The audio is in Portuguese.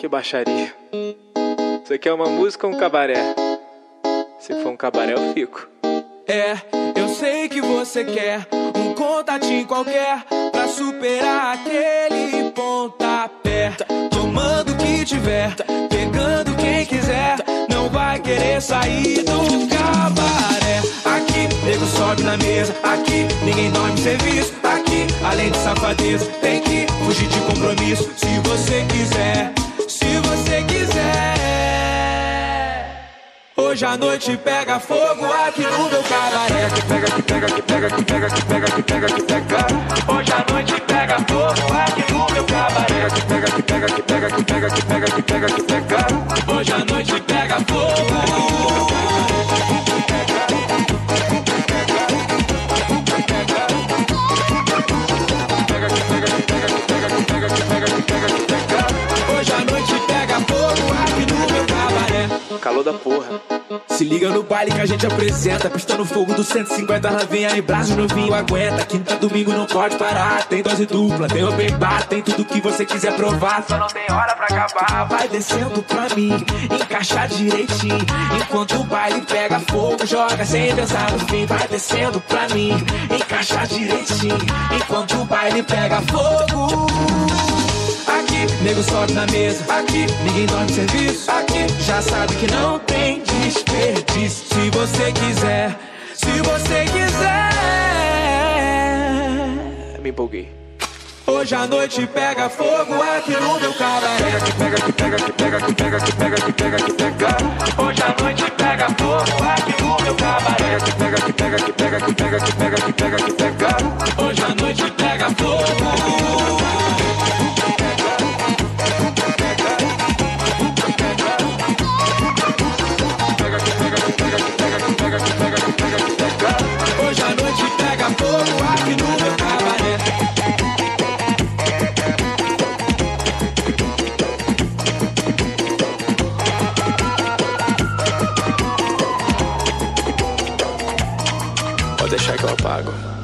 Que baixaria. Isso aqui é uma música ou um cabaré? Se for um cabaré eu fico. É, eu sei que você quer um contatinho qualquer pra superar aquele pontapé. Tomando o que tiver, pegando quem quiser, não vai querer sair do cabaré. Aqui, nego sobe na mesa, aqui ninguém dorme serviço. Aqui, além de safadeza, tem que fugir de compromisso. Se você quiser, se você quiser. Hoje a noite pega fogo aqui no meu cabaré. Que pega, que pega, que pega, que pega, que pega, que pega, que pega. Hoje a noite pega fogo aqui no meu cabaré. Que pega, que pega, que pega, que pega, que pega, que pega, que pega. Hoje a noite pega fogo. Hoje a noite pega fogo aqui no meu cabaré. Calor da porra. Se liga no baile que a gente apresenta, pistando fogo do 150, novinha e braço novinho aguenta. Quinta, domingo não pode parar, tem dose dupla, tem open bar, tem tudo que você quiser provar. Só não tem hora pra acabar. Vai descendo pra mim, encaixa direitinho, enquanto o baile pega fogo, joga sem pensar no fim. Vai descendo pra mim, encaixa direitinho, enquanto o baile pega fogo. Aqui, nego sobe na mesa, aqui ninguém dorme serviço. Aqui, já sabe que não tem desperdício. Se você quiser, se você quiser. Me empolguei. Hoje a noite pega fogo aqui no meu cabaré. Que pega, que pega, que pega, que pega, que pega, que pega, que pega. Hoje a noite pega fogo aqui no meu cabaré. Que pega, que pega, que pega, que pega, que pega, que pega, que pega. Hoje a noite pega fogo. Hoje a noite pega fogo aqui no meu cabaré. Pode deixar que eu apago.